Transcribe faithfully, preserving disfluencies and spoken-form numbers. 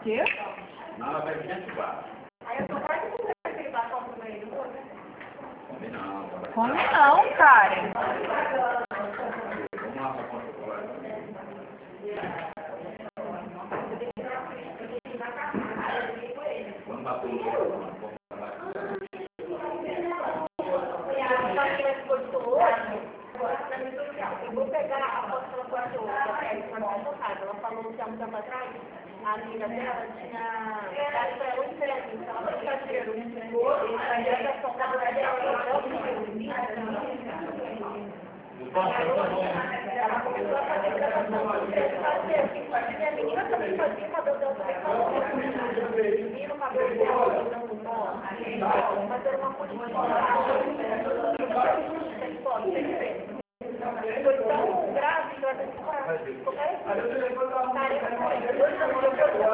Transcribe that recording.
quê? Não, ela vai vir aqui bar. Aí eu só quase não sei aquele batom no meio do outro. Come não. Come não, Karen. Vamos lá pra conta agora. Vamos bater o jogo. Eu vou pegar a foto que ela guardou, que ela foi mal focada. Ela falou que há um tempo atrás, a amiga dela tinha dado para ela um dinheiro. Ela foi ficar dinheiro. A geração da mulher dela, ela começou a fazer gravação. Fazer assim, a menina também fazia o cabelo dela também falou. Menino, o cabelo dela dando nó, mas era uma coisa de foi tão grave que ela ficou